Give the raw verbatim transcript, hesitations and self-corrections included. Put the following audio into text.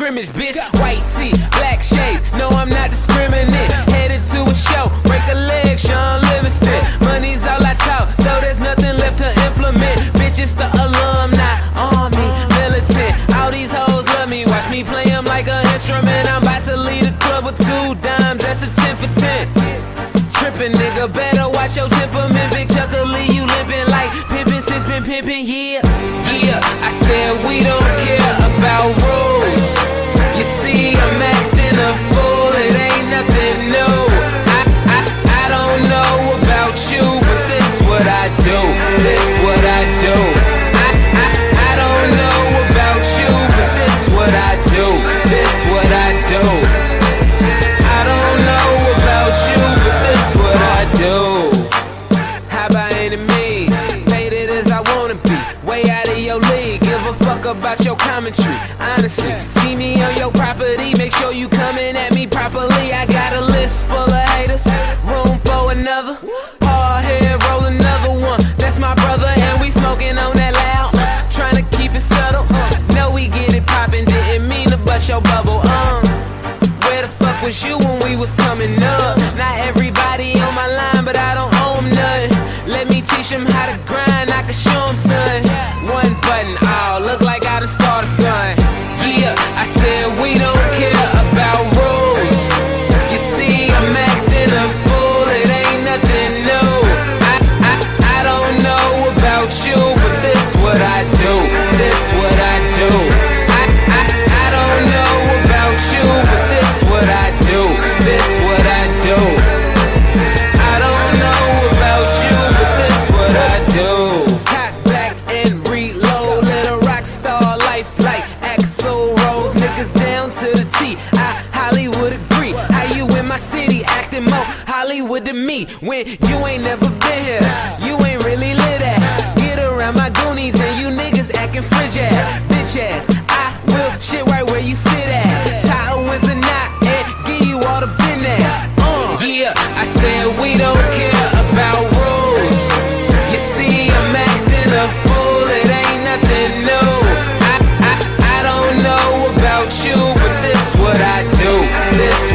scrimmage, bitch. White tee, black shades, no, I'm not discriminate. Headed to a show, break a leg, Sean Livingston. Money's all I talk, so there's nothing left to implement. Bitch, it's the alumni, army, militant. All these hoes love me, watch me play them like an instrument. I'm about to lead a club with two dimes, that's a ten for ten. Trippin', nigga, better watch your temperament. Big Chucker Lee, you limpin' like pimpin', since been pimpin', yeah. Yeah, I said we don't care about rules. You see, I'm acting a fool, it ain't nothing new. I, I, I don't know about you, but this what I do, this what I do. I, I, I don't know about you, but this what I do, this what I do. I don't know about you, but this what I do. How about enemies? Faded as I wanna be, way out of your league. Give a fuck about your commentary, honestly. See me on your property, make sure you coming at me properly. I got a list full of haters, room for another. Hard head, roll another one. That's my brother, and we smoking on that loud. Trying to keep it subtle. Know we get it poppin', didn't mean to bust your bubble. Uh, where the fuck was you when we was coming up? Not everybody on my line, but I don't owe 'em nothing. Let me teach 'em how to grind, I can show 'em, son. One button, oh, look like I done started, son. Yeah, I said we don't care about rules. You see, I'm acting a fool, it ain't nothing new. I, I, I don't know about you, but this what I do, this what I do. I, I, I don't know about you, but this what I do, this what I do. I don't know about you, but this what I do. Cock back and reload, let a rock star life like Axl Rose. Niggas down to the T, I Hollywood agree. How you in my city acting more Hollywood than me, when you ain't never been here, you ain't really lit at. Get around my goonies and you niggas acting frigid. Bitch ass, I will shit right where you sit at. Tie a wins a knot and give you all the business. Uh, yeah, I said we don't care about rules. You see, I'm acting a fool, it ain't nothing new. I, I, I don't know about you, but this what I do, this